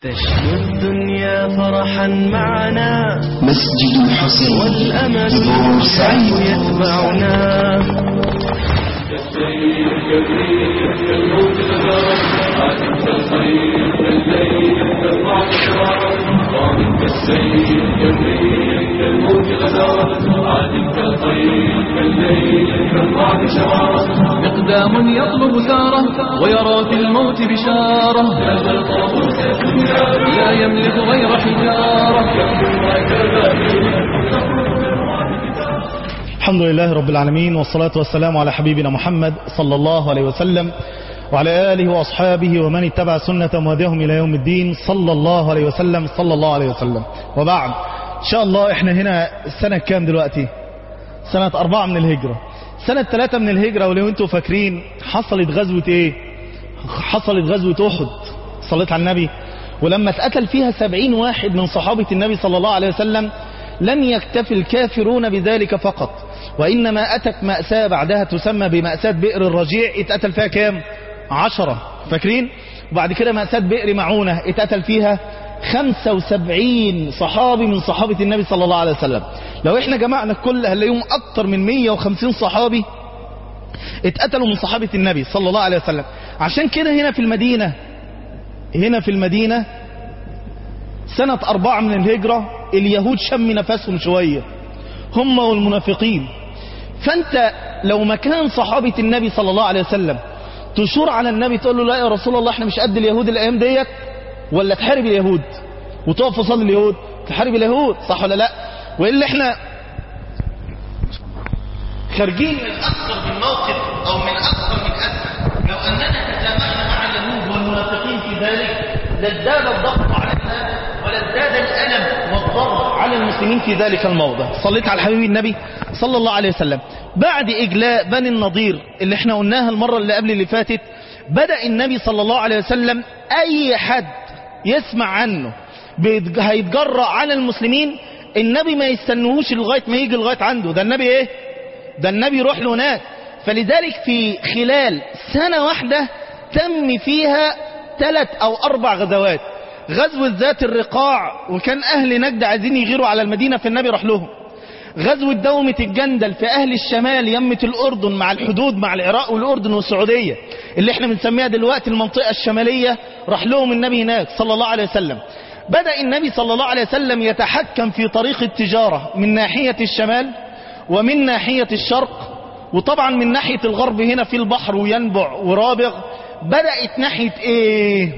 تشكو الدنيا فرحا معنا مسجد الحسين والأمل بورسعيد يتبعنا. مقدام يطلب ثاره ويرى في الموت بشارة، لا يملك غير حجارة. الحمد لله رب العالمين، والصلاة والسلام على حبيبنا محمد صلى الله عليه وسلم وعلى آله وأصحابه ومن اتبع سنة وهداهم إلى يوم الدين صلى الله عليه وسلم صلى الله عليه وسلم. وبعد إن شاء الله إحنا هنا السنة كام دلوقتي؟ سنة 4 من الهجرة. سنة 3 من الهجرة، ولو انتوا فاكرين حصلت غزوة ايه؟ حصلت غزوة أحد. صليت على النبي، ولما اتقتل فيها 70 واحد من صحابة النبي صلى الله عليه وسلم لم يكتفي الكافرون بذلك فقط، وإنما أتت مأساة بعدها تسمى بمأساة بئر الرجيع، اتقتل فيها كام؟ 10، فاكرين؟ وبعد كده مأساة بئر معونة اتقتل فيها 75 صحابي من صحابة النبي صلى الله عليه وسلم. لو احنا جمعنا كل هنلاقيهم اكتر من 150 صحابي اتقتلوا من صحابة النبي صلى الله عليه وسلم. عشان كده هنا في المدينة سنة 4 من الهجرة اليهود شم نفسهم شوية، هم والمنافقين. فانت لو مكان صحابة النبي صلى الله عليه وسلم تشور على النبي تقول له لا يا رسول الله احنا مش قد اليهود الايام ديت، ولا تحارب اليهود وتقف قصاد اليهود؟ تحارب اليهود، صح ولا لا؟ والا احنا خارجين من اكثر من موقف او من اكثر من ازمه. لو اننا تسامحنا مع اليهود والمنافقين في ذلك لازداد الضغط علينا ولازداد الالم والضرر على المسلمين في ذلك الموضع. صليت على حبيب النبي صلى الله عليه وسلم. بعد اجلاء بني النضير اللي احنا قلناها المره اللي قبل اللي فاتت، بدأ النبي صلى الله عليه وسلم اي حد يسمع عنه هيتجرأ على المسلمين، النبي ما يستنوهوش لغاية ما يجي لغاية عنده. ده النبي ايه؟ ده النبي يروح له هناك. فلذلك في خلال سنة واحدة تم فيها 3 أو 4 غزوات. غزوة ذات الرقاع، وكان أهل نجد عايزين يغيروا على المدينة فالنبي راح لهم. غزوة دومة الجندل في أهل الشمال يمة الأردن مع الحدود مع العراق والأردن والسعودية اللي احنا بنسميها دلوقتي المنطقة الشمالية، راح لهم النبي هناك صلى الله عليه وسلم. بدأ النبي صلى الله عليه وسلم يتحكم في طريق التجارة من ناحية الشمال ومن ناحية الشرق، وطبعا من ناحية الغرب هنا في البحر وينبع ورابغ. بدأت ناحية ايه؟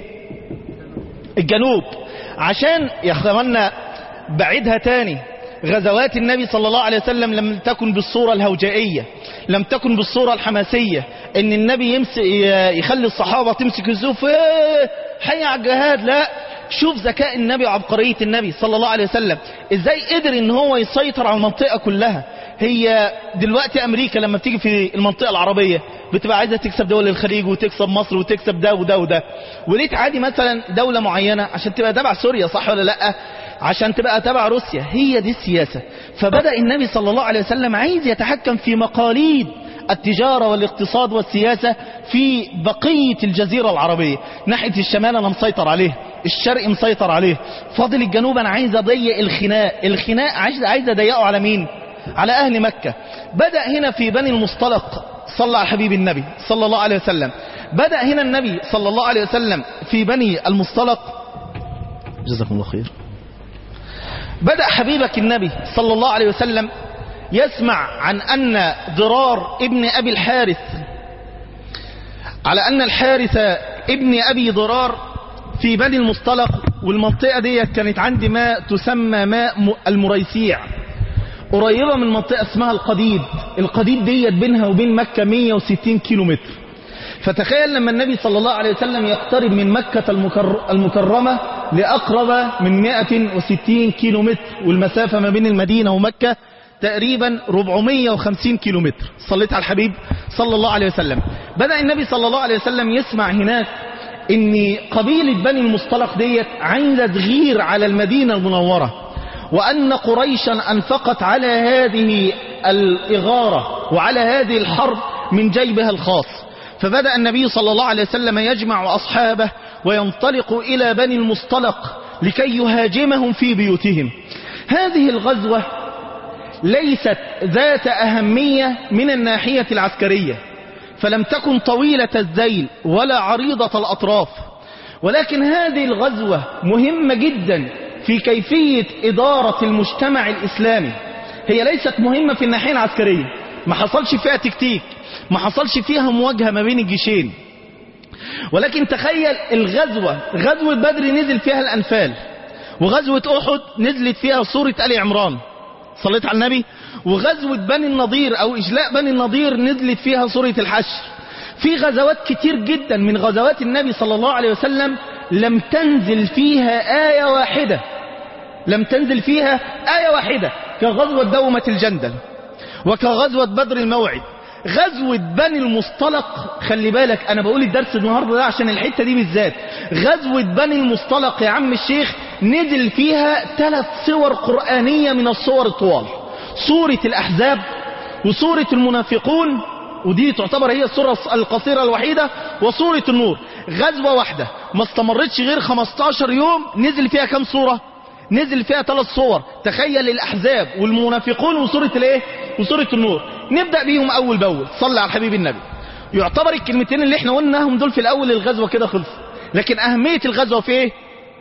الجنوب. عشان يا اخوانا بعيدها تاني، غزوات النبي صلى الله عليه وسلم لم تكن بالصورة الهوجائية، لم تكن بالصورة الحماسية ان النبي يخلي الصحابة تمسك السيوف حي على الجهاد. لا، شوف ذكاء النبي وعبقرية النبي صلى الله عليه وسلم ازاي قدر ان هو يسيطر على المنطقة كلها. هي دلوقتي امريكا لما بتيجي في المنطقة العربية بتبقى عايزة تكسب دول الخليج وتكسب مصر وتكسب ده وده وده، وليه تعادي مثلا دولة معينة عشان تبقى تبع سوريا، صح ولا لا؟ عشان تبقى تبع روسيا. هي دي السياسة. فبدأ النبي صلى الله عليه وسلم عايز يتحكم في مقاليد التجارة والاقتصاد والسياسة في بقية الجزيرة العربية. ناحية الشمال أنا مسيطر عليه، الشرق مسيطر عليه، فاضل الجنوب أنا عايز أضيق الخناق عايز أضيقه على مين؟ على أهل مكة. بدأ هنا في بني المصطلق، صلى على حبيب النبي صلى الله عليه وسلم. بدأ هنا النبي صلى الله عليه وسلم في بني المصطلق، جزاكم الله خير. بدأ حبيبك النبي صلى الله عليه وسلم يسمع عن أن ضرار ابن أبي الحارث، على أن الحارث ابن أبي ضرار في بني المصطلق، والمنطقة دي كانت عندي ماء تسمى ماء المريسيع، قريبة من منطقة اسمها القديد. القديد دي بينها وبين مكة 160 كيلومتر. فتخيل لما النبي صلى الله عليه وسلم يقترب من مكة المكرمة لأقرب من 160 كيلومتر، والمسافة ما بين المدينة ومكة تقريبا 450 كيلومتر. صليت على الحبيب صلى الله عليه وسلم. بدأ النبي صلى الله عليه وسلم يسمع هناك ان قبيلة بني المصطلق ديت عايزة تغير على المدينة المنورة، وأن قريشا أنفقت على هذه الإغارة وعلى هذه الحرب من جيبها الخاص. فبدأ النبي صلى الله عليه وسلم يجمع أصحابه وينطلق إلى بني المصطلق لكي يهاجمهم في بيوتهم. هذه الغزوة ليست ذات أهمية من الناحية العسكرية، فلم تكن طويلة الذيل ولا عريضة الأطراف، ولكن هذه الغزوة مهمة جدا في كيفية إدارة المجتمع الإسلامي. هي ليست مهمة في الناحية العسكرية، ما حصلش فيها تكتيك، ما حصلش فيها مواجهة ما بين الجيشين، ولكن تخيل الغزوة، غزوة بدر نزل فيها الأنفال، وغزوة أحد نزلت فيها سورة آل عمران، صليت على النبي، وغزوة بني النضير أو إجلاء بني النضير نزلت فيها سورة الحشر. في غزوات كتير جدا من غزوات النبي صلى الله عليه وسلم لم تنزل فيها آية واحدة، لم تنزل فيها آية واحدة، كغزوة دومة الجندل وكغزوة بدر الموعد. غزوة بني المصطلق، خلي بالك أنا بقول الدرس النهاردة ده عشان الحتة دي بالذات. غزوة بني المصطلق يا عم الشيخ نزل فيها 3 سور قرآنية من الصور الطوال، سورة الأحزاب وسورة المنافقون، ودي تعتبر هي السورة القصيرة الوحيدة، وسورة النور. غزوة واحدة ما استمرتش غير 15 يوم نزل فيها كم سورة؟ نزل فيها 3 صور. تخيل الأحزاب والمنافقون وسورة الايه؟ وسورة النور. نبدأ بيهم أول بأول. صلى على الحبيب النبي. يعتبر الكلمتين اللي احنا قلناهم دول في الأول الغزوة كده خلص، لكن أهمية الغزوة في ايه؟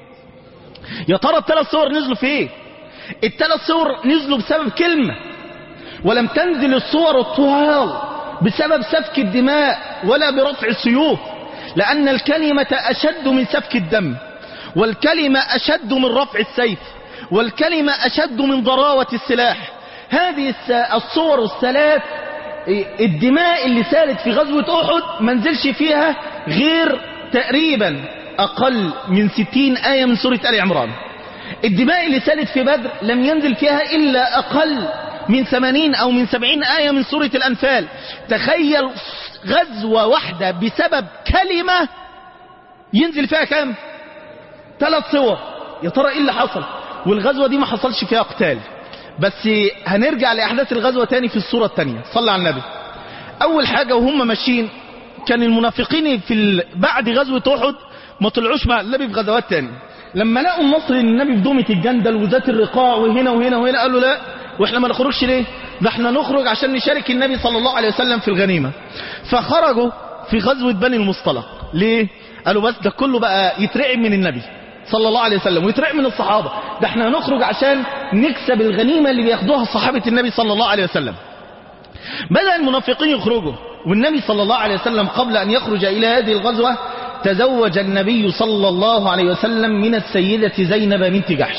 يا ترى ال3 صور نزلوا في ايه؟ ال3 صور نزلوا بسبب كلمة، ولم تنزل الصور الطوال بسبب سفك الدماء ولا برفع السيوف، لأن الكلمة أشد من سفك الدم، والكلمة أشد من رفع السيف، والكلمة أشد من ضراوة السلاح. هذه الصور الثلاث، الدماء اللي سالت في غزوة أحد ما نزلش فيها غير تقريبا أقل من 60 آية من سورة آل عمران. الدماء اللي سالت في بدر لم ينزل فيها إلا أقل من 80 أو من 70 آية من سورة الأنفال. تخيل غزوة واحدة بسبب كلمة ينزل فيها كم؟ 3 صور. يا ترى إيه اللي حصل؟ والغزوة دي ما حصلش فيها قتال، بس هنرجع لأحداث الغزوة تاني في الصورة التانية. صلى على النبي. أول حاجة وهم ماشيين كان المنافقين بعد غزوة أحد ما طلعوش مع النبي في غزوات تاني. لما لقوا النصر للنبي في دومة الجندل وذات الرقاع وهنا وهنا وهنا، قالوا لا، واحنا ما نخرجش ليه؟ ده احنا نخرج عشان نشارك النبي صلى الله عليه وسلم في الغنيمة. فخرجوا في غزوة بني المصطلق. ليه؟ قالوا بس ده كله بقى يترعب من النبي صلى الله عليه وسلم ويترعب من الصحابة، ده احنا نخرج عشان نكسب الغنيمة اللي بياخدوها صحابة النبي صلى الله عليه وسلم. بدأ المنافقين يخرجوا، والنبي صلى الله عليه وسلم قبل أن يخرج إلى هذه الغزوة تزوج النبي صلى الله عليه وسلم من السيدة زينب بنت جحش.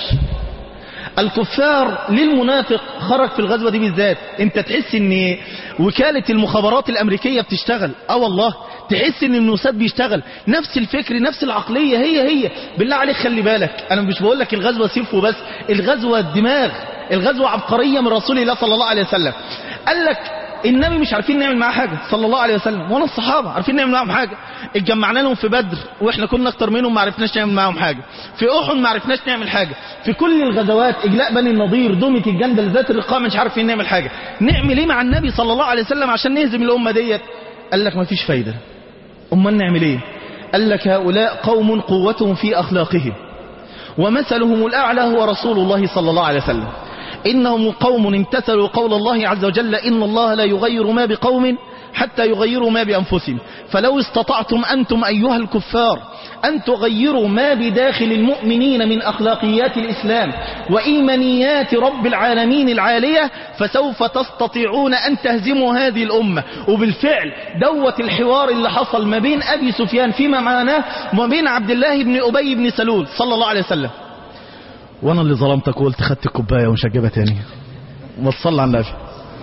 الكفار للمنافق خرج في الغزوة دي بالذات. انت تحس ان وكالة المخابرات الامريكية بتشتغل، والله تحس ان الموساد بيشتغل، نفس الفكر نفس العقلية هي. بالله عليك خلي بالك، انا مش بقول لك الغزوة سيف وبس، الغزوة دماغ، الغزوة عبقرية من رسول الله صلى الله عليه وسلم. قال لك النبي مش عارفين نعمل معاه حاجة صلى الله عليه وسلم، ولا الصحابة عارفين نعمل معاهم حاجة. اتجمعنا لهم في بدر واحنا كنا اكتر منهم، ما عرفناش نعمل معاهم حاجة. في احد ما عرفناش نعمل حاجة. في كل الغزوات، اجلاء بني النضير، دومة الجندل، ذات الرقاع، مش عارفين نعمل حاجة. نعمل ايه مع النبي صلى الله عليه وسلم عشان نهزم الامة ديت؟ قال لك ما فيش فايدة. امال نعمل ايه؟ قال لك هؤلاء قوم قوتهم في اخلاقهم ومثلهم الاعلى هو رسول الله صلى الله عليه وسلم. إنهم قوم امتثلوا قول الله عز وجل: إن الله لا يغير ما بقوم حتى يغيروا ما بأنفسهم، فلو استطعتم أنتم أيها الكفار أن تغيروا ما بداخل المؤمنين من أخلاقيات الإسلام وإيمانيات رب العالمين العالية فسوف تستطيعون أن تهزموا هذه الأمة. وبالفعل دوت الحوار اللي حصل ما بين أبي سفيان فيما معناه وما بين عبد الله بن أبي بن سلول صلى الله عليه وسلم. وانا اللي ظلمتك وقلت خدت الكوبايه ومش هجيبها تاني، ما تصلي على النبي،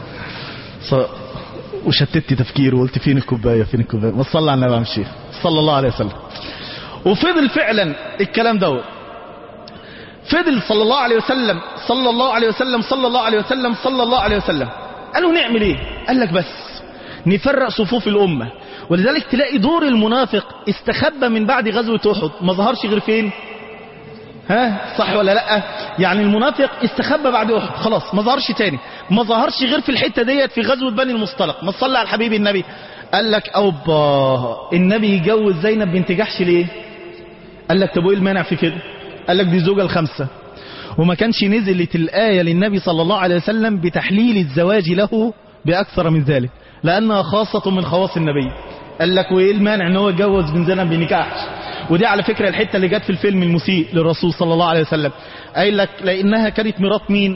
وشتت تفكير وقلت فين الكوبايه فين الكوبايه، ما تصلي على النبي يا شيخ صلى الله عليه وسلم. وفضل فعلا الكلام دوت، فضل صلى الله عليه وسلم صلى الله عليه وسلم صلى الله عليه وسلم صلى الله عليه وسلم. قالوا نعمل ايه؟ قال لك بس نفرق صفوف الامه. ولذلك تلاقي دور المنافق استخبى من بعد غزوه احد، ما ظهرش غير فين؟ صح ولا لا؟ يعني المنافق استخبى بعد احد، خلاص ما ظهرش تاني، ما ظهرش غير في الحته ديت في غزوه بني المصطلق. ما تصلي على الحبيب النبي. قال لك اوبا، النبي يجوز زينب بنت جحش ليه؟ قال لك طب وايه المانع في كده؟ قال لك دي زوجة الخمسة، وما كانش نزلت الآية للنبي صلى الله عليه وسلم بتحليل الزواج له بأكثر من ذلك، لأنها خاصة من خواص النبي. قال لك وايه المانع ان هو يتجوز من زنا بنكاح؟ ودي على فكرة الحتة اللي جت في الفيلم المسيء للرسول صلى الله عليه وسلم. قال لك لأنها كانت مرات مين؟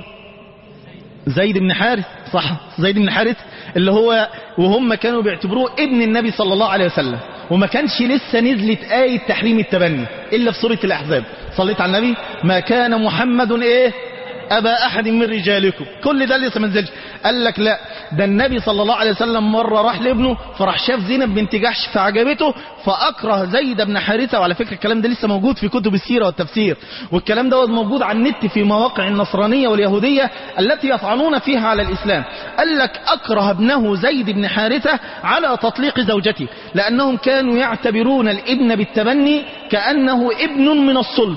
زيد بن حارث، صح، زيد بن حارث اللي هو وهم كانوا بيعتبروه ابن النبي صلى الله عليه وسلم، وما كانش لسه نزلت آية تحريم التبني إلا في سورة الأحزاب. صليت على النبي. ما كان محمد ايه أبا أحد من رجالكم، كل ده لسه ما نزلش. قال لك لا، ده النبي صلى الله عليه وسلم مرة راح لابنه فراح شاف زينب بنت جحش فعجبته فأكره زيد بن حارثة. وعلى فكرة الكلام ده لسه موجود في كتب السيرة والتفسير، والكلام ده موجود على النت في مواقع النصرانية واليهودية التي يطعنون فيها على الإسلام. قال لك أكره ابنه زيد بن حارثة على تطليق زوجته، لأنهم كانوا يعتبرون الابن بالتبني كأنه ابن من الصلب.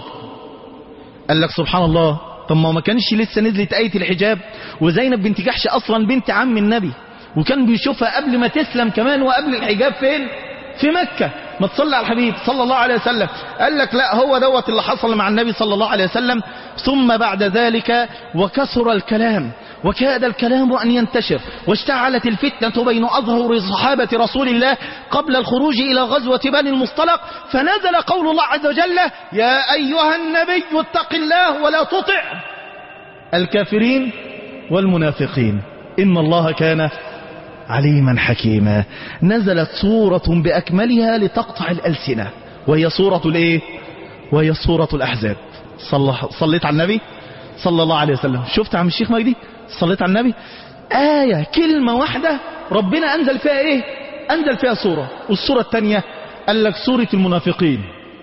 قال لك سبحان الله، طب ما كانش لسه نزلت آية الحجاب، وزينب بنت جحش أصلا بنت عم النبي، وكان بيشوفها قبل ما تسلم كمان وقبل الحجاب فين؟ في مكة. ما تصلي على الحبيب صلى الله عليه وسلم. قال لك لا، هو دوت اللي حصل مع النبي صلى الله عليه وسلم. ثم بعد ذلك وكثر الكلام وكاد الكلام أن ينتشر، واشتعلت الفتنة بين أظهر صحابة رسول الله قبل الخروج إلى غزوة بني المصطلق، فنزل قول الله عز وجل: يا أيها النبي اتق الله ولا تطع الكافرين والمنافقين إن الله كان عليما حكيما. نزلت سورة بأكملها لتقطع الألسنة، وهي سورة الايه؟ وهي سورة الأحزاب. صليت على النبي صلى الله عليه وسلم. شفت عم الشيخ مجدي؟ صليت على النبي. آية كلمة واحدة ربنا أنزل فيها ايه؟ أنزل فيها سورة. والسورة الثانية قال لك سورة المنافقين.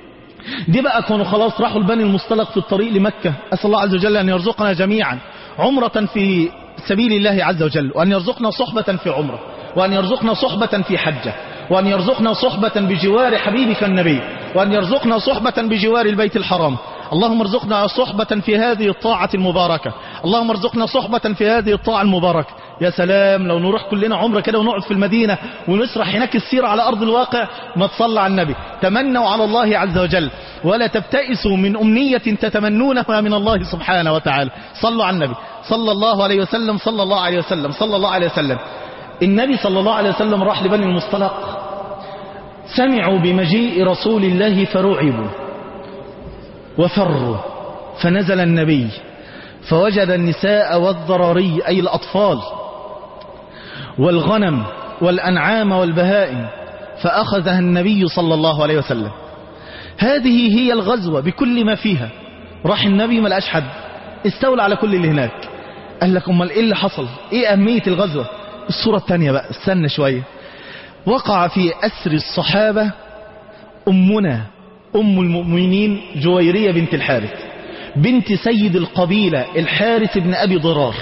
دي بقى كانوا خلاص راحوا لبني المصطلق في الطريق لمكة. أسأل الله عز وجل أن يرزقنا جميعا عمرة في سبيل الله عز وجل، وأن يرزقنا صحبة في عمرة، وأن يرزقنا صحبة في حجة، وأن يرزقنا صحبة بجوار حبيبك النبي، وأن يرزقنا صحبة بجوار البيت الحرام. اللهم ارزقنا صحبة في هذه الطاعة المباركة، اللهم ارزقنا صحبة في هذه الطاعة المباركة. يا سلام لو نروح كلنا عمرة كده ونقعد في المدينة ونسرح هناك السيرة على أرض الواقع. ما تصلى على النبي. تمنوا على الله عز وجل ولا تبتئسوا من أمنية تتمنونها من الله سبحانه وتعالى. صلوا على النبي صلى الله عليه وسلم، صلى الله عليه وسلم، صلى الله عليه وسلم. النبي صلى الله عليه وسلم راح لبني المصطلق، سمعوا بمجيء رسول الله فرعبوا وفروا، فنزل النبي فوجد النساء والضراري أي الأطفال والغنم والأنعام والبهائم، فأخذها النبي صلى الله عليه وسلم. هذه هي الغزوة بكل ما فيها. راح النبي ما لقاش حد، استولى على كل اللي هناك. قال لك امال ايه اللي حصل؟ ايه أهمية الغزوة؟ الصورة الثانية بقى، استنى شوية. وقع في أسر الصحابة أمنا أم المؤمنين جويرية بنت الحارث بنت سيد القبيلة الحارث بن أبي ضرار.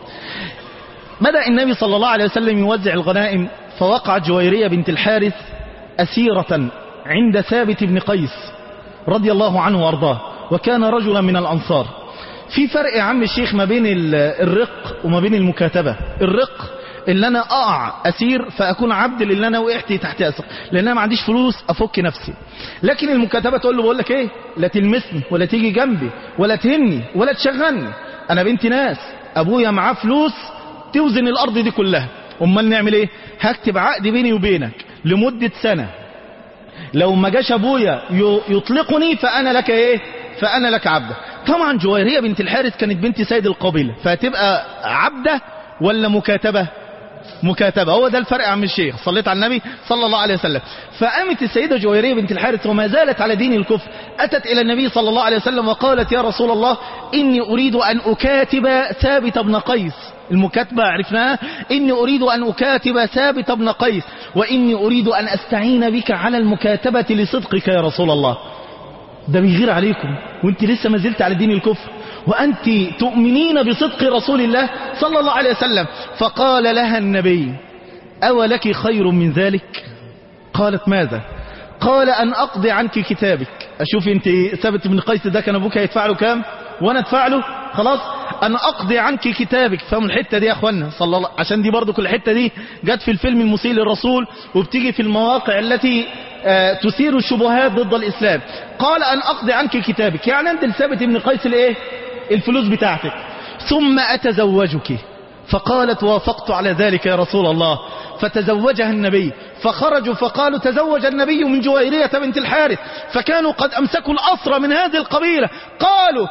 بدأ النبي صلى الله عليه وسلم يوزع الغنائم، فوقعت جويرية بنت الحارث أسيرة عند ثابت بن قيس رضي الله عنه وارضاه، وكان رجلا من الأنصار. في فرق يا عم الشيخ ما بين الرق وما بين المكاتبة. الرق اللي انا اقع اسير فاكون عبد للي انا وقعت تحت اسر، لان انا ما عنديش فلوس افك نفسي. لكن المكاتبة تقول له بقول لك ايه، لا تلمسني ولا تيجي جنبي ولا تهني ولا تشغلني، انا بنت ناس، ابويا معاه فلوس توزن الارض دي كلها. امال نعمل ايه؟ هكتب عقد بيني وبينك لمدة سنة، لو ما جاش ابويا يطلقني فانا لك ايه؟ فانا لك عبده. طبعا جويرية بنت الحارث كانت بنت سيد القبيلة، فهتبقى عبده ولا مكاتبة؟ مكاتبة. هو ده الفرق يا عم الشيخ. صليت على النبي صلى الله عليه وسلم. فقامت السيدة جويرية بنت الحارث وما زالت على دين الكفر، أتت إلى النبي صلى الله عليه وسلم وقالت: يا رسول الله إني أريد أن أكاتب ثابت بن قيس. المكاتبة عرفناها. إني أريد أن أكاتب ثابت بن قيس، وإني أريد أن أستعين بك على المكاتبة لصدقك يا رسول الله. ده بيغير عليكم وانت لسه ما زلت على دين الكفر، وأنت تؤمنين بصدق رسول الله صلى الله عليه وسلم. فقال لها النبي: أولك خير من ذلك؟ قالت: ماذا؟ قال: أن أقضي عنك كتابك. أشوف انت ثابت بن قيس ده كان أبوك هيدفع له كام وأنا أدفع له؟ خلاص أن أقضي عنك كتابك. فهم الحتة دي يا أخوانا صلى الله، عشان دي برضو كل الحتة دي جت في الفيلم المسيء للرسول، وبتيجي في المواقع التي تثير الشبهات ضد الإسلام. قال أن أقضي عنك كتابك، يعني أنت لثابت بن قيس الإيه؟ الفلوس بتاعتك، ثم أتزوجك. فقالت وافقت على ذلك يا رسول الله. فتزوجها النبي، فخرجوا فقالوا تزوج النبي من جويرية بنت الحارث، فكانوا قد أمسكوا الأسرى من هذه القبيلة. قالوا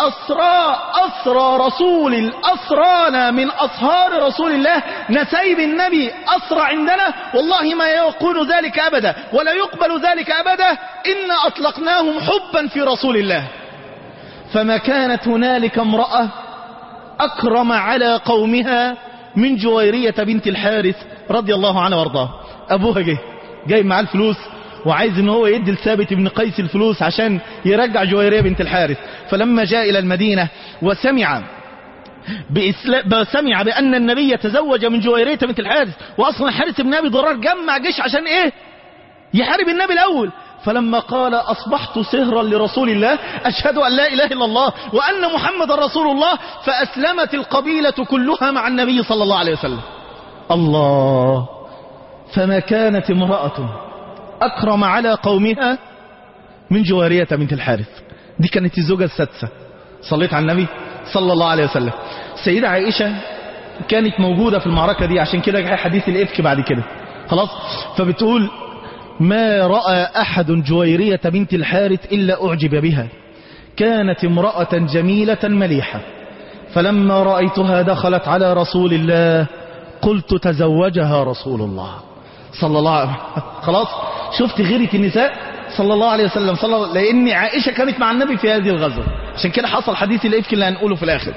أسرانا من أصهار رسول الله، نسيب النبي أسرى عندنا، والله ما يكون ذلك أبدا ولا يقبل ذلك أبدا، إن أطلقناهم حبا في رسول الله. فما كانت هنالك امرأة أكرم على قومها من جويرية بنت الحارث رضي الله عنها وارضاها. أبوها جاي معاه الفلوس وعايز ان هو يدي لثابت بن قيس الفلوس عشان يرجع جويرية بنت الحارث. فلما جاء إلى المدينة وسمع بأن النبي تزوج من جويرية بنت الحارث، وأصلا حارث بن أبي ضرار جمع جيش عشان إيه؟ يحارب النبي الأول. فلما قال أصبحت سهرا لرسول الله، أشهد أن لا إله إلا الله وأن محمد رسول الله، فأسلمت القبيلة كلها مع النبي صلى الله عليه وسلم. الله. فما كانت امرأة أكرم على قومها من جوارية بنت الحارث. دي كانت الزوجة السادسة. صليت على النبي صلى الله عليه وسلم. سيدة عائشة كانت موجودة في المعركة دي، عشان كده جاء حديث الإفك بعد كده خلاص. فبتقول ما رأى أحد جويرية بنت الحارث إلا أعجب بها، كانت امرأة جميلة مليحة، فلما رأيتها دخلت على رسول الله قلت تزوجها رسول الله صلى الله عليه وسلم. خلاص شفت غيرة النساء صلى الله عليه وسلم لأن عائشة كانت مع النبي في هذه الغزوة، عشان كده حصل حديث الإفك اللي هنقوله في الآخر.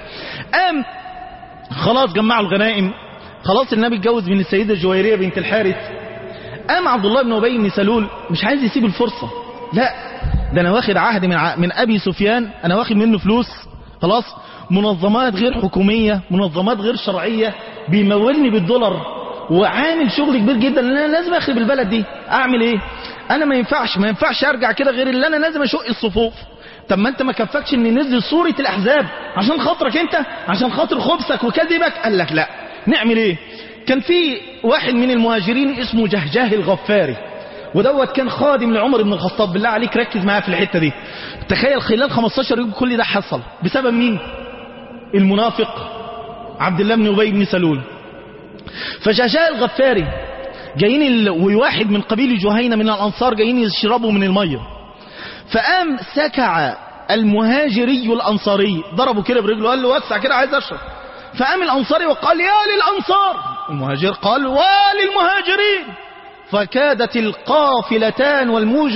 خلاص جمعوا الغنائم، خلاص النبي اتجوز من السيدة جويرية بنت الحارث. عبد الله بن أبي بن سلول مش عايز يسيب الفرصة، لا ده أنا واخد عهد من أبي سفيان، أنا واخد منه فلوس خلاص، منظمات غير حكومية، منظمات غير شرعية، بيمولني بالدولار وعامل شغل كبير جدا، أنا لازم أخرب البلد دي. أعمل إيه؟ أنا ما ينفعش أرجع كده، غير اللي أنا لازم أشق الصفوف. طب ما أنت ما كفكش إن نزل صورة الأحزاب عشان خاطرك أنت، عشان خاطر خبثك وكذبك؟ قال لك لا، نعمل إيه؟ كان في واحد من المهاجرين اسمه جهجاه الغفاري، ودوت كان خادم لعمر بن الخطاب. بالله عليك ركز معايا في الحتة دي. تخيل خلال 15 يوم كل ده حصل بسبب مين؟ المنافق عبد الله بن أبي بن سلول. فجهجاه الغفاري جايين وواحد من قبيل جهينة من الأنصار جايين يشربوا من المية، فقام سكع المهاجري الأنصاري، ضربه كده برجله قال له وسع كده عايز أشرب. فقام الأنصاري وقال يا للأنصار، المهاجر قال وللمهاجرين، فكادت القافلتان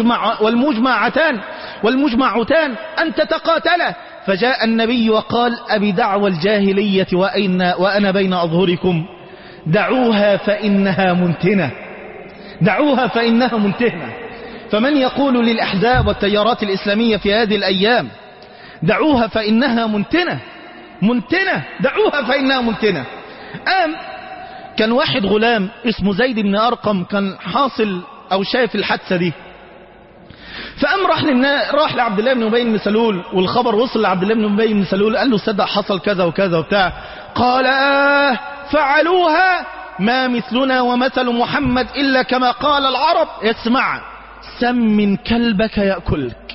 والمجمعتان أن تتقاتلا. فجاء النبي وقال أبي دعوى الجاهلية وأنا بين أظهركم، دعوها فإنها منتنة، دعوها فإنها منتنة. فمن يقول للأحزاب والتيارات الإسلامية في هذه الأيام دعوها فإنها منتنة، دعوها فإنها منتنة. كان واحد غلام اسمه زيد بن أرقم كان حاصل أو شايف الحادثة دي، فقام راح لعبد الله بن أبي بن سلول، والخبر وصل لعبد الله بن أبي بن سلول، قال له صدق حصل كذا وكذا وبتاع. قال فعلوها ما مثلنا ومثل محمد إلا كما قال العرب، اسمع سمن كلبك يأكلك.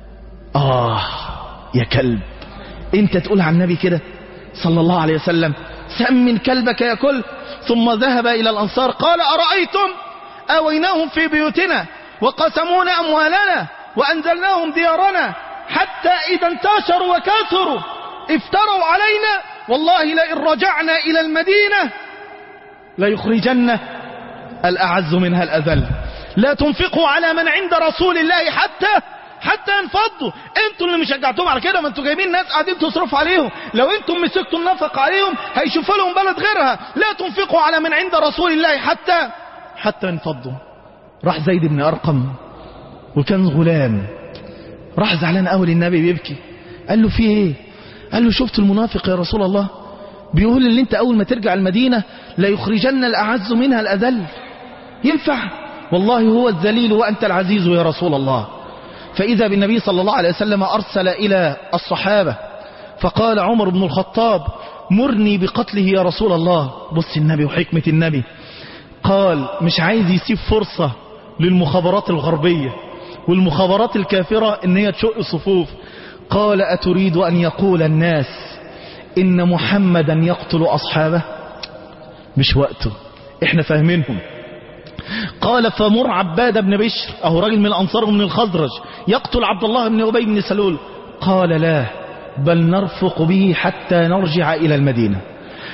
يا كلب، انت تقول عن النبي كده صلى الله عليه وسلم سمن كلبك يأكل. ثم ذهب إلى الأنصار قال أرأيتم آويناهم في بيوتنا وقسمونا أموالنا وأنزلناهم ديارنا حتى إذا انتشروا وكاثروا افتروا علينا، والله لئن رجعنا إلى المدينة ليخرجن الأعز منها الأذل. لا تنفقوا على من عند رسول الله حتى ينفضوا. انتوا اللي مشجعتهم على كده، ما انتوا جايبين ناس قاعدين تصرفوا عليهم، لو انتم مسكتوا النفق عليهم هيشوفوا لهم بلد غيرها. لا تنفقوا على من عند رسول الله حتى ينفضوا. راح زيد بن أرقم وكان غلام، راح زعلان قوي للنبي بيبكي، قال له في ايه؟ قال له شفت المنافق يا رسول الله بيقول اللي انت اول ما ترجع المدينة لا يخرجن الأعز منها الأذل. ينفع؟ والله هو الذليل وأنت العزيز يا رسول الله. فإذا بالنبي صلى الله عليه وسلم أرسل إلى الصحابة فقال عمر بن الخطاب مرني بقتله يا رسول الله. بص النبي وحكمة النبي، قال مش عايز يسيب فرصة للمخابرات الغربية والمخابرات الكافرة ان هي تشق صفوف. قال أتريد أن يقول الناس إن محمدا يقتل أصحابه؟ مش وقته، احنا فاهمينهم. قال فمر عباد بن بشر، أهو راجل من الأنصار ومن الخزرج، يقتل عبد الله بن أبي بن سلول. قال لا، بل نرفق به حتى نرجع إلى المدينة.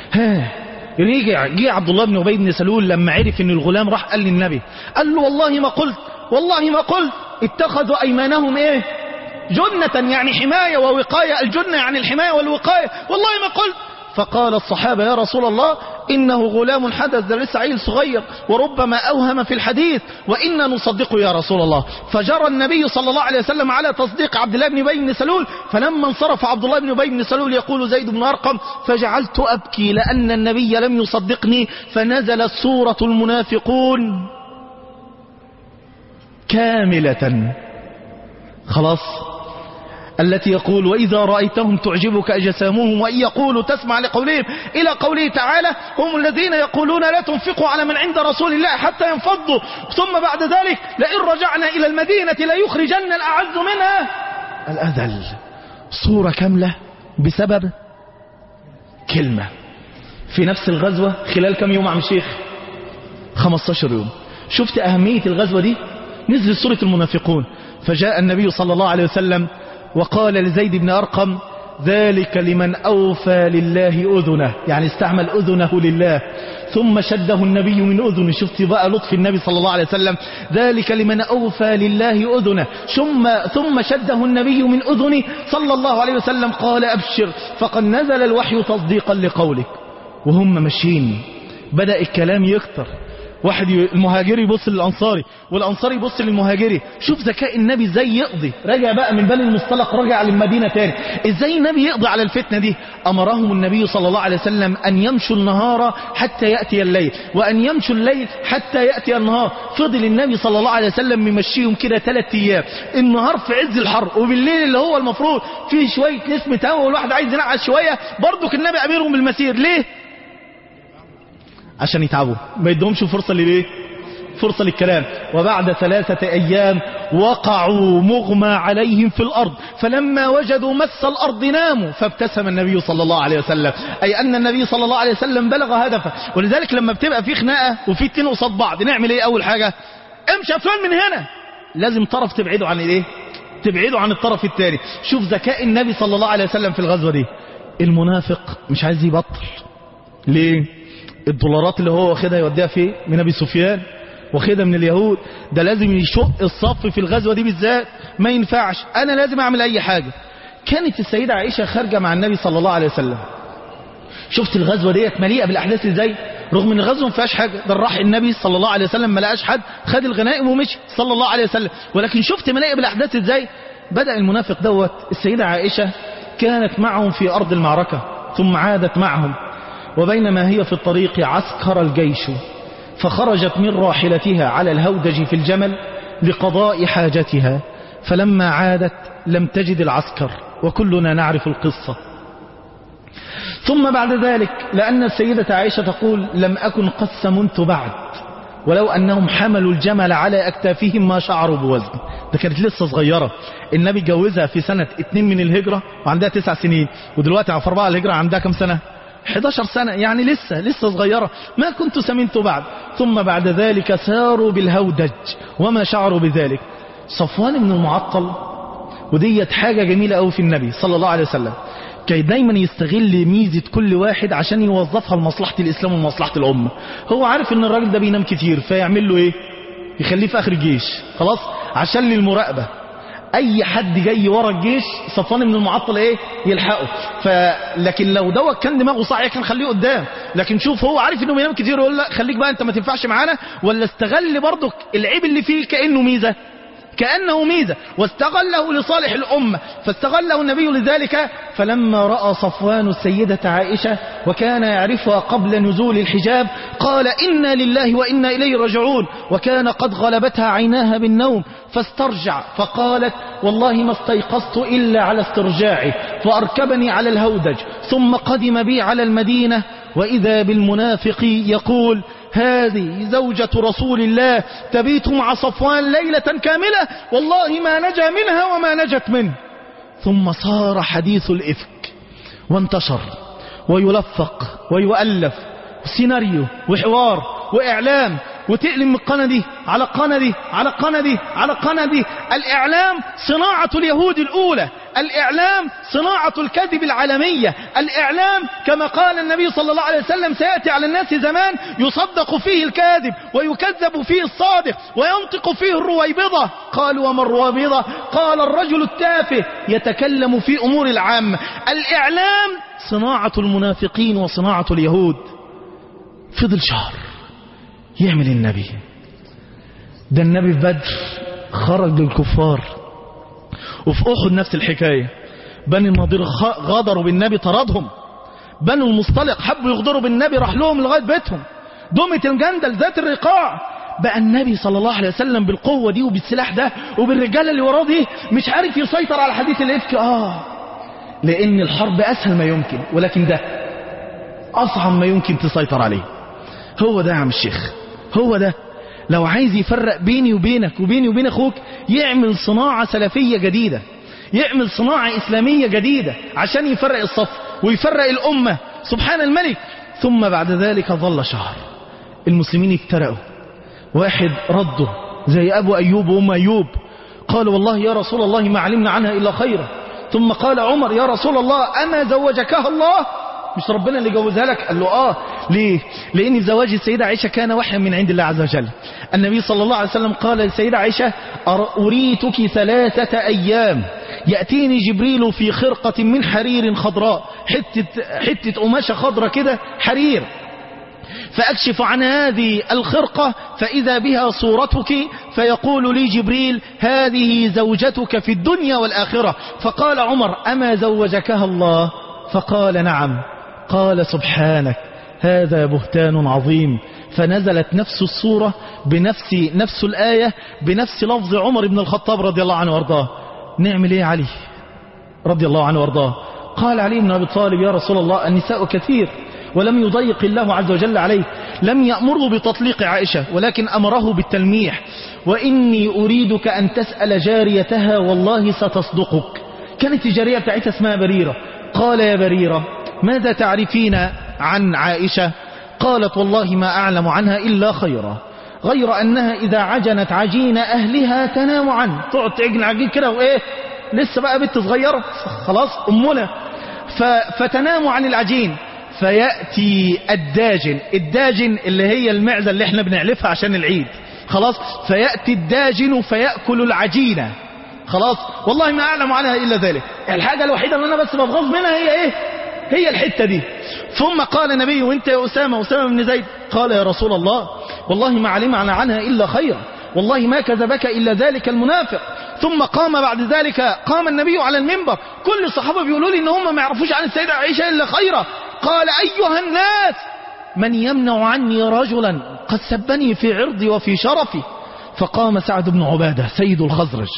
جه عبد الله بن أبي بن سلول لما عرف ان الغلام راح قال للنبي، قال له والله ما قلت اتخذوا أيمانهم ايه جنة، يعني حماية ووقاية. الجنة يعني الحماية والوقاية، والله ما قلت. فقال الصحابة يا رسول الله إنه غلام حدث، ده لسه عيل صغير وربما أوهم في الحديث وإنا نصدقه يا رسول الله. فجرى النبي صلى الله عليه وسلم على تصديق عبد الله بن أبي بن سلول. فلما انصرف عبد الله بن أبي بن سلول يقول زيد بن أرقم فجعلت أبكي لأن النبي لم يصدقني، فنزلت سورة المنافقون كاملة خلاص، التي يقول وإذا رأيتهم تعجبك أجسامهم وإن يقولوا تسمع لقولهم، إلى قوله تعالى هم الذين يقولون لا تنفقوا على من عند رسول الله حتى ينفضوا، ثم بعد ذلك لئن رجعنا إلى المدينة ليخرجن الأعز منها الأذل. صورة كاملة بسبب كلمة في نفس الغزوة. خلال كم يوم عم الشيخ؟ 15 يوم. شفت أهمية الغزوة دي؟ نزل سورة المنافقون. فجاء النبي صلى الله عليه وسلم وقال لزيد بن أرقم ذلك لمن أوفى لله أذنه، يعني استعمل أذنه لله. ثم شده النبي من أذنه. شفت بقى لطف النبي صلى الله عليه وسلم، ذلك لمن أوفى لله أذنه. ثم شده النبي من أذنه صلى الله عليه وسلم. قال أبشر فقد نزل الوحي تصديقا لقولك. وهم ماشيين بدأ الكلام يكتر، واحد المهاجري يبص للأنصاري والأنصاري يبص للمهاجري. شوف ذكاء النبي ازاي يقضي. رجع بقى من بني المصطلق، رجع للمدينة تاني. ازاي النبي يقضي على الفتنة دي؟ أمرهم النبي صلى الله عليه وسلم أن يمشوا النهار حتى يأتي الليل، وأن يمشوا الليل حتى يأتي النهار. فضل النبي صلى الله عليه وسلم يمشيهم كده 3 أيام، النهار في عز الحر وبالليل اللي هو المفروض فيه شوية نسمة هوا والواحد عايز ينعس شوية، برضك النبي أميرهم بالمسير. ليه؟ عشان يتعبوا، ما يدهمش فرصة لليه؟ فرصة للكلام. وبعد 3 أيام وقعوا مغمى عليهم في الأرض، فلما وجدوا مس الأرض ناموا. فابتسم النبي صلى الله عليه وسلم، أي أن النبي صلى الله عليه وسلم بلغ هدفه. ولذلك لما بتبقى في خناقة وفي 2 قصاد بعض نعمل ايه؟ أول حاجة امشي يا فلان من هنا، لازم طرف تبعده عن الايه؟ تبعده عن الطرف الثاني. شوف ذكاء النبي صلى الله عليه وسلم في الغزوة دي. المنافق مش عايز يبطل. ليه؟ الدولارات اللي هو واخدها يوديها فيه من ابي سفيان، واخدها من اليهود. ده لازم يشق الصف في الغزوة دي بالذات، ما ينفعش، انا لازم اعمل اي حاجة. كانت السيدة عائشة خارجة مع النبي صلى الله عليه وسلم. شفت الغزوة ديت مليئة بالاحداث ازاي، رغم ان الغزوة ما فيهاش حاجة. ده راح النبي صلى الله عليه وسلم ما لقاش حد، خد الغنائم ومشي صلى الله عليه وسلم. ولكن شفت مليئة بالاحداث ازاي. بدأ المنافق دوت. السيدة عائشة كانت معهم في ارض المعركة ثم عادت معهم، وبينما هي في الطريق عسكر الجيش، فخرجت من راحلتها على الهودج في الجمل لقضاء حاجتها. فلما عادت لم تجد العسكر، وكلنا نعرف القصة. ثم بعد ذلك لأن السيدة عائشة تقول لم أكن قد سمنت بعد، ولو أنهم حملوا الجمل على أكتافهم ما شعروا بوزن. ده كانت لسه صغيرة. النبي جوزها في سنة 2 من الهجرة وعندها 9 سنين، ودلوقتي في 4 الهجرة عندها كم سنة؟ 11 سنة، يعني لسه صغيرة. ما كنت سمنت بعد. ثم بعد ذلك ساروا بالهودج وما شعروا بذلك. صفوان بن المعطل، وديت حاجة جميلة قوي في النبي صلى الله عليه وسلم، كي دايما يستغل ميزة كل واحد عشان يوظفها لمصلحة الإسلام ومصلحة الأمة. هو عارف ان الراجل ده بينام كتير، فيعمل له ايه؟ يخليه في آخر الجيش خلاص، عشان للمراقبة. اي حد جاي ورا الجيش صفوان بن المعطل ايه؟ يلحقه. لكن لو دوت كان دماغه صاعية كان خليه قدام. لكن شوف هو عارف انه بينام كتير، يقول لا خليك بقى انت ما تنفعش معانا، ولا استغل برضك العيب اللي فيه كأنه ميزة. كأنه ميزة، واستغله لصالح الأمة، فاستغله النبي لذلك. فلما رأى صفوان السيدة عائشة وكان يعرفها قبل نزول الحجاب قال إنا لله وإنا إليه راجعون، وكان قد غلبتها عيناها بالنوم فاسترجع، فقالت والله ما استيقظت إلا على استرجاعه، فأركبني على الهودج ثم قدم بي على المدينة، وإذا بالمنافق يقول هذه زوجة رسول الله تبيت مع صفوان ليلة كاملة والله ما نجا منها وما نجت منه. ثم صار حديث الإفك وانتشر ويلفق ويؤلف سيناريو وحوار وإعلام، وتقلم من قندي على قندي على قندي على قندي. الإعلام صناعة اليهود الأولى، الإعلام صناعة الكذب العالمية، الإعلام كما قال النبي صلى الله عليه وسلم سيأتي على الناس زمان يصدق فيه الكاذب ويكذب فيه الصادق وينطق فيه الرويبضة. قالوا وما الرويبضة؟ قال الرجل التافه يتكلم في أمور العامة. الإعلام صناعة المنافقين وصناعة اليهود. فضل شهر يعمل النبي ده، النبي في بدر خرج للكفار، وفي أحد نفس الحكاية. بني النضير غدروا بالنبي طردهم، بنو المصطلق حبوا يغدروا بالنبي راح لهم لغاية بيتهم، دمة الجندل ذات الرقاع. بقى النبي صلى الله عليه وسلم بالقوة دي وبالسلاح ده وبالرجالة اللي وراه دي مش عارف يسيطر على حديث الإفك. لأن الحرب أسهل ما يمكن، ولكن ده أصعب ما يمكن تسيطر عليه. هو ده يا عم الشيخ، هو ده. لو عايز يفرق بيني وبينك وبيني وبين أخوك يعمل صناعة سلفية جديدة، يعمل صناعة إسلامية جديدة عشان يفرق الصف ويفرق الأمة. سبحان الملك. ثم بعد ذلك ظل شهر المسلمين افترقوا. واحد رده زي أبو أيوب وأم أيوب، قال والله يا رسول الله ما علمنا عنها إلا خيرا. ثم قال عمر يا رسول الله أما زوجكها الله؟ مش ربنا اللي جوزها لك؟ قال له ليه؟ لأن زواج السيدة عائشة كان وحيا من عند الله عز وجل. النبي صلى الله عليه وسلم قال للسيدة عائشة أريتك 3 أيام يأتيني جبريل في خرقة من حرير خضراء، حتة قماشة خضراء كده حرير، فأكشف عن هذه الخرقة فإذا بها صورتك، فيقول لي جبريل هذه زوجتك في الدنيا والآخرة. فقال عمر أما زوجكها الله؟ فقال نعم. قال سبحانك هذا بهتان عظيم. فنزلت نفس الصورة نفس الآية بنفس لفظ عمر بن الخطاب رضي الله عنه وارضاه. نعمل ايه علي رضي الله عنه وارضاه؟ قال علي بن أبي طالب يا رسول الله النساء كثير ولم يضيق الله عز وجل عليه، لم يأمره بتطليق عائشة ولكن أمره بالتلميح. وإني أريدك أن تسأل جاريتها والله ستصدقك. كانت الجارية بتاعتها اسمها بريرة. قال يا بريرة ماذا تعرفين عن عائشة؟ قالت والله ما أعلم عنها إلا خيرا، غير أنها إذا عجنت عجين أهلها تنام عنه. تقعد تعجن عجين كده وإيه لسه بقى بنت صغيرة خلاص أمنا، فتنام عن العجين. فيأتي الداجن اللي هي المعزة اللي احنا بنعلفها عشان العيد خلاص. فيأتي الداجن فيأكل العجينة خلاص. والله ما أعلم عنها إلا ذلك. الحاجة الوحيدة اللي أنا بس ببغض منها هي إيه؟ هي الحتة دي. ثم قال النبي وانت يا أسامة بن زيد؟ قال يا رسول الله والله ما علمنا عنها إلا خيرا، والله ما كذبك إلا ذلك المنافق. ثم قام بعد ذلك قام النبي على المنبر. كل الصحابة بيقولوا لي إن هم ما يعرفوش عن السيدة عائشة إلا خيرا. قال أيها الناس من يمنع عني رجلا قد سبني في عرضي وفي شرفي؟ فقام سعد بن عبادة سيد الخزرج،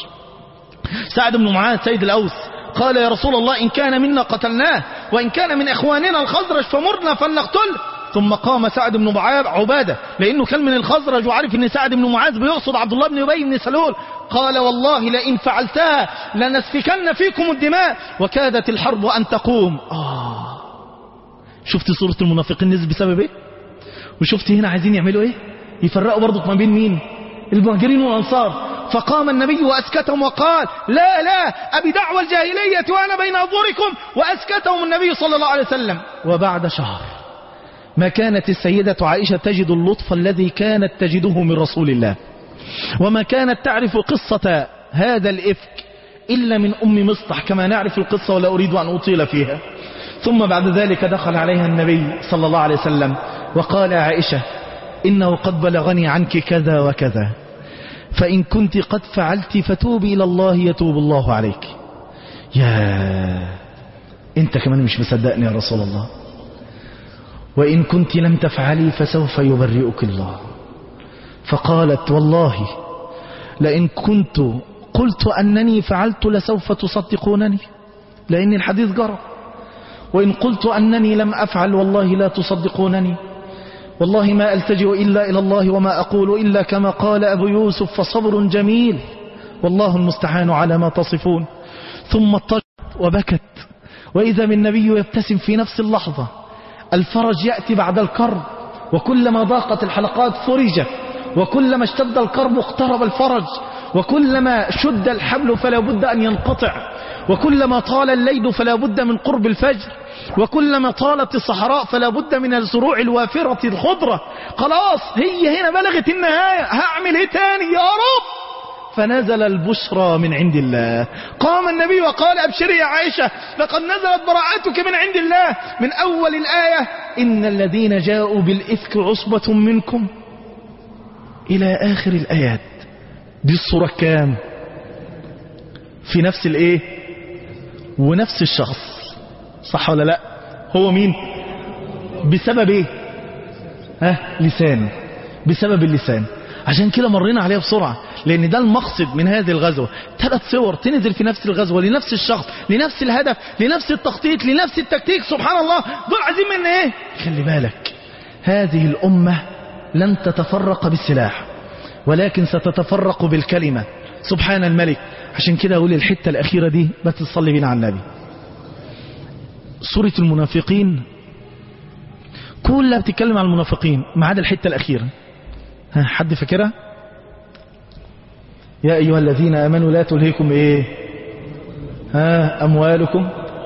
سعد بن معاذ سيد الأوس، قال يا رسول الله إن كان منا قتلناه وإن كان من إخواننا الخزرج فمرنا فلنقتله. ثم قام سعد بن عبادة لأنه كان من الخزرج وعارف أن سعد بن معاذ بيقصد عبد الله بن أبي بن سلول. قال والله لئن فعلتها لنسفكن فيكم الدماء وكادت الحرب أن تقوم. شفت صورة المنافقين نزل بسبب ايه؟ وشفت هنا عايزين يعملوا ايه؟ يفرقوا برضك ما بين مين؟ المهاجرين والأنصار. فقام النبي وأسكتهم وقال لا أبي دعوى الجاهلية وأنا بين أظهركم، وأسكتهم النبي صلى الله عليه وسلم. وبعد شهر ما كانت السيدة عائشة تجد اللطف الذي كانت تجده من رسول الله، وما كانت تعرف قصة هذا الإفك إلا من أم مصطح كما نعرف القصة ولا أريد أن أطيل فيها. ثم بعد ذلك دخل عليها النبي صلى الله عليه وسلم وقال عائشة إنه قد بلغني عنك كذا وكذا. فإن كنت قد فعلت فتوبي إلى الله يتوب الله عليك. يا أنت كمان مش مصدقني يا رسول الله. وإن كنت لم تفعلي فسوف يبرئك الله. فقالت والله لئن كنت قلت أنني فعلت لسوف تصدقونني، لأن الحديث جرى. وإن قلت أنني لم أفعل والله لا تصدقونني. والله ما ألتجئ إلا إلى الله وما أقول إلا كما قال أبو يوسف فصبر جميل والله المستعان على ما تصفون. ثم اضطجت وبكت، وإذا بالنبي يبتسم في نفس اللحظة. الفرج يأتي بعد الكرب، وكلما ضاقت الحلقات فرجت، وكلما اشتد الكرب اقترب الفرج، وكلما شد الحبل فلا بد أن ينقطع، وكلما طال الليل فلا بد من قرب الفجر، وكلما طالت الصحراء فلا بد من الزروع الوافرة الخضرة. خلاص هي هنا بلغت النهاية، هعمل ايه تاني يا رب؟ فنزل البشرى من عند الله. قام النبي وقال أبشري يا عائشة لقد نزلت براءتك من عند الله. من أول الآية إن الذين جاءوا بالإفك عصبة منكم إلى آخر الآيات. دي الصورة كام؟ في نفس الايه ونفس الشخص، صح ولا لا؟ هو مين؟ بسبب ايه؟ لسانه، بسبب اللسان. عشان كده مرينا عليها بسرعة، لأن ده المقصد من هذه الغزوة. 3 صور تنزل في نفس الغزوة لنفس الشخص، لنفس الهدف، لنفس التخطيط، لنفس التكتيك. سبحان الله، دول عايزين منا ايه؟ خلي بالك، هذه الأمة لن تتفرق بالسلاح، ولكن ستتفرق بالكلمة. سبحان الملك. عشان كده أقول الحتة الأخيرة دي بس تصلي بينا على النبي. سورة المنافقين كلها بتتكلم عن المنافقين ما عدا الحتة الأخيرة. حد فاكرها؟ يا أيها الذين آمنوا لا تلهكم إيه؟ أموالكم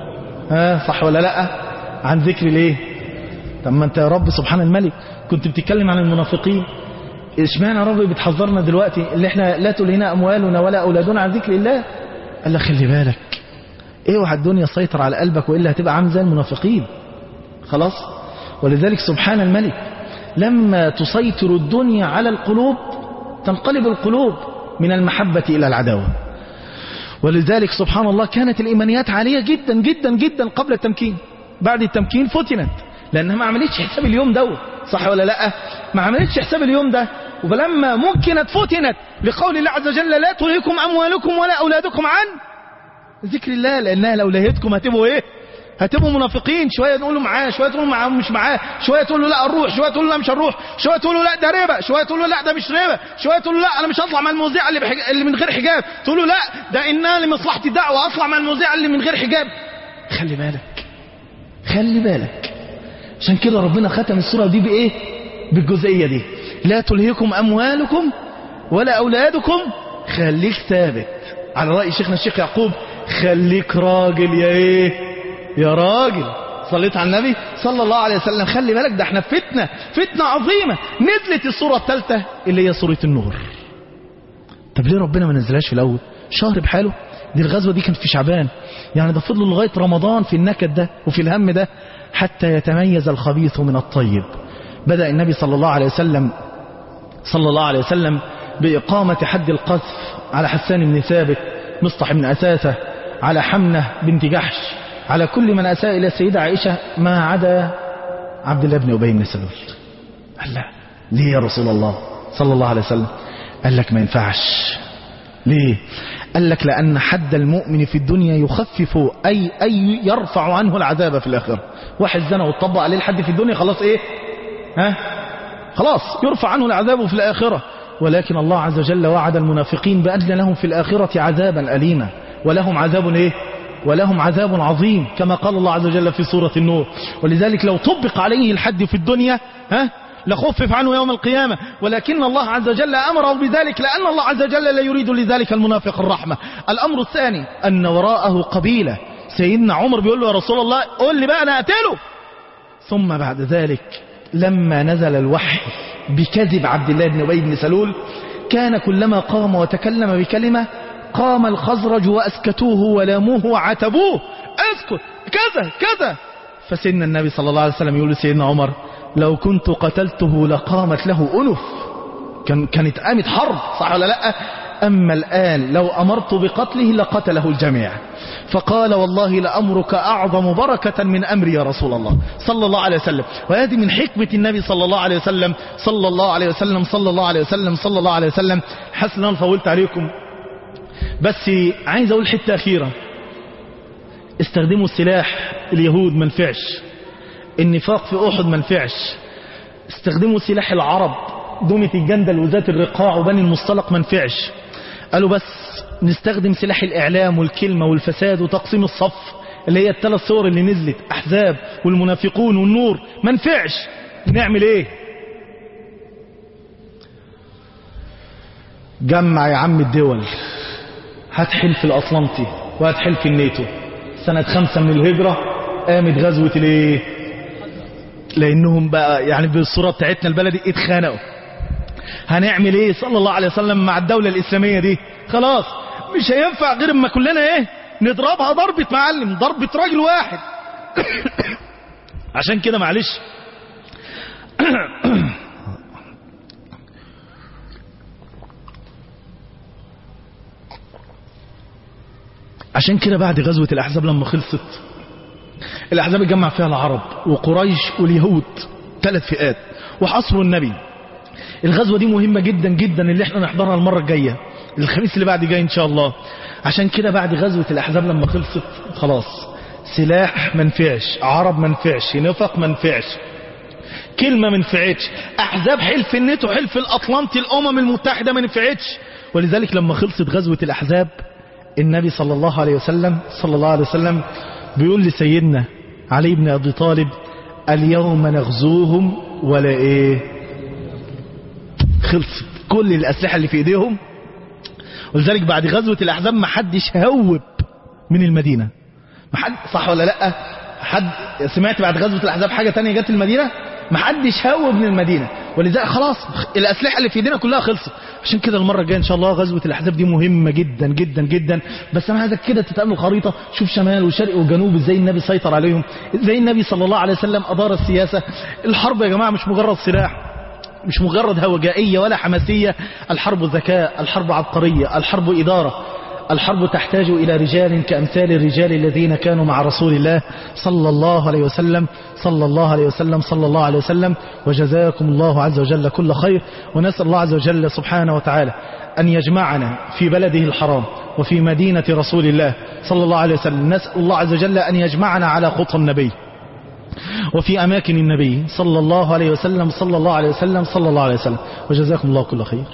صح ولا لا؟ عن ذكر ليه؟ طب ما أنت يا رب سبحان الملك كنت بتتكلم عن المنافقين، اشمعنى يا رب بتحذرنا دلوقتي اللي احنا لا تلهنا أموالنا ولا أولادنا عن ذكر الله؟ قال لك خلي بالك، اوعى الدنيا تسيطر على قلبك وإلا هتبقى عامل زي المنافقين. خلاص. ولذلك سبحان الملك لما تسيطر الدنيا على القلوب تنقلب القلوب من المحبة إلى العداوة. ولذلك سبحان الله كانت الإيمانيات عالية جدا جدا جدا قبل التمكين. بعد التمكين فتنت لأنها ما عملتش حساب اليوم ده، صح ولا لا؟ ما عملتش حساب اليوم ده، ولما ممكنت فتنت لقول الله عز وجل لا تلهكم أموالكم ولا أولادكم عن ذكر الله، لأنها لو لهيتكم هتبقوا إيه؟ هتبقوا منافقين. شوية تقولوا معاه، شوية تقولوا معاه مش معاه، شوية تقولوا لا نروح، شوية تقولوا لا مش هنروح، شوية تقولوا لا ده ربا، شوية تقولوا لا ده مش ربا، شوية تقولوا لا أنا مش هطلع مع المذيع اللي من غير حجاب، تقولوا لا ده إنها لمصلحة الدعوة أطلع مع المذيع اللي من غير حجاب. خلي بالك، خلي بالك. عشان كده ربنا ختم السورة دي بإيه؟ بالجزئية دي، لا تلهكم أموالكم ولا أولادكم. خليك ثابت، على رأي شيخنا الشيخ يعقوب، خليك راجل يا إيه؟ يا راجل. صليت على النبي صلى الله عليه وسلم. خلي بالك، ده احنا فتنة عظيمة. نزلت السورة الثالثة اللي هي سورة النور. طب ليه ربنا ما نزلهاش في الأول؟ شهر بحاله. دي الغزوة دي كانت في شعبان، يعني ده فضلوا لغاية رمضان في النكد ده وفي الهم ده حتى يتميز الخبيث من الطيب. بدأ النبي صلى الله عليه وسلم بإقامة حد القذف على حسان بن ثابت، مصطح بن أثاثة، على حمنة بنت جحش، على كل من أساء إلى السيدة عائشة ما عدا عبد الله بن أبي بن سلول. قال لا، ليه يا رسول الله صلى الله عليه وسلم؟ قال لك ما ينفعش. ليه؟ قال لك لأن حد المؤمن في الدنيا يخفف أي يرفع عنه العذاب في الآخرة. واحد زنى واتطبق عليه الحد في الدنيا خلاص إيه؟ خلاص يرفع عنه العذاب في الآخرة. ولكن الله عز وجل وعد المنافقين بأن لهم في الآخرة عذابا أليما، ولهم عذاب إيه؟ ولهم عذاب عظيم، كما قال الله عز وجل في سورة النور. ولذلك لو طبق عليه الحد في الدنيا لخفف عنه يوم القيامة، ولكن الله عز وجل أمره بذلك لأن الله عز وجل لا يريد لذلك المنافق الرحمة. الأمر الثاني أن وراءه قبيلة. سيدنا عمر بيقول له يا رسول الله قل لي بقى أنا أقتله. ثم بعد ذلك لما نزل الوحي بكذب عبد الله بن أبي بن سلول، كان كلما قام وتكلم بكلمة قام الخزرج وأسكتوه ولاموه وعتبوه، اسكت كذا كذا. فسيدنا النبي صلى الله عليه وسلم يقول لسيدنا عمر لو كنت قتلته لقامت له أنف. كانت قامت حرب، صح ولا لا؟ أما الآن لو أمرت بقتله لقتله الجميع. فقال والله لأمرك أعظم بركة من أمري يا رسول الله صلى الله عليه وسلم. وهذه من حكمة النبي صلى الله عليه وسلم صلى الله عليه وسلم صلى الله عليه وسلم صلى الله عليه وسلم. حسنا أنا فولت عليكم، بس عايز أقول حتة أخيرة. استخدموا السلاح، اليهود ما نفعش، النفاق في أحد ما نفعش. استخدموا سلاح العرب، دمة الجندل وذات الرقاع وبني المصطلق ما نفعش. قالوا بس نستخدم سلاح الإعلام والكلمة والفساد وتقسيم الصف، اللي هي الثلاث صور اللي نزلت، أحزاب والمنافقون والنور، ما نفعش. نعمل ايه؟ جمع يا عم الدول، هات حلف الأطلنطي وهات حلف الناتو. سنة 5 من الهجرة قامت غزوة الايه؟ لأنهم بقى يعني بالصورة بتاعتنا البلدي اتخانقوا. هنعمل ايه صلى الله عليه وسلم مع الدولة الإسلامية دي؟ خلاص مش هينفع غير اما كلنا ايه؟ نضربها ضربة معلم، ضربة راجل واحد. عشان كده معلش عشان كده بعد غزوة الأحزاب لما خلصت، الأحزاب اتجمع فيها العرب وقريش واليهود، 3 فئات، وحصروا النبي. الغزوة دي مهمة جدا جدا اللي احنا نحضرها المرة الجاية، الخميس اللي بعد جاي ان شاء الله. عشان كده بعد غزوة الأحزاب لما خلصت خلاص، سلاح ما نفعش، عرب ما نفعش، نفق ما نفعش، كلمة ما نفعتش، أحزاب حلف الناتو حلف الأطلنطي الأمم المتحدة ما نفعتش. ولذلك لما خلصت غزوة الأحزاب النبي صلى الله عليه وسلم بيقول لسيدنا علي بن أبي طالب: اليوم نغزوهم ولا ايه؟ خلصت كل الأسلحة اللي في ايديهم. ولذلك بعد غزوة الأحزاب ما حدش هوب من المدينة، ما حد، صح ولا لا؟ حد سمعت بعد غزوة الأحزاب حاجة تانية جت المدينة؟ ما حدش هوب من المدينة. ولذلك خلاص الأسلحة اللي في ايدينا كلها خلصت. عشان كده المرة الجاية ان شاء الله غزوة الأحزاب دي مهمة جدا جدا جدا. بس انا عايزك كده تتأمل خريطة، شوف شمال وشرق وجنوب ازاي النبي سيطر عليهم، ازاي النبي صلى الله عليه وسلم أدار السياسة. الحرب يا جماعة مش مجرد سلاح، مش مجرد هوجائية ولا حماسية. الحرب ذكاء، الحرب عبقرية، الحرب إدارة. الحرب تحتاج إلى رجال كأمثال الرجال الذين كانوا مع رسول الله صلى الله عليه وسلم صلى الله عليه وسلم صلى الله عليه وسلم. وجزاكم الله عز وجل كل خير. ونسأل الله عز وجل سبحانه وتعالى أن يجمعنا في بلده الحرام وفي مدينة رسول الله صلى الله عليه وسلم. نسأل الله عز وجل أن يجمعنا على خطى النبي وفي أماكن النبي صلى الله عليه وسلم صلى الله عليه وسلم صلى الله عليه وسلم. وجزاكم الله كل خير.